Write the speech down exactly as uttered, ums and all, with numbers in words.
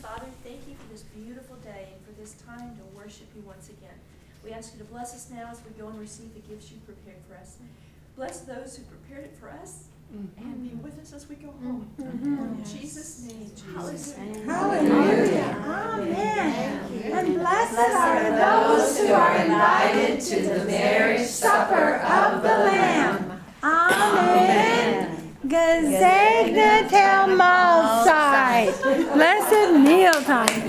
Father, thank you for this beautiful day and for this time to worship you once again. We ask you to bless us now as we go and receive the gifts you prepared for us. Bless those who prepared it for us and be with us as we go home. In Jesus' name, hallelujah. Hallelujah. Amen. And blessed are those who are invited to the marriage supper of the Lamb. Amen. Gesegnet der Mahlzeit. Blessed mealtime.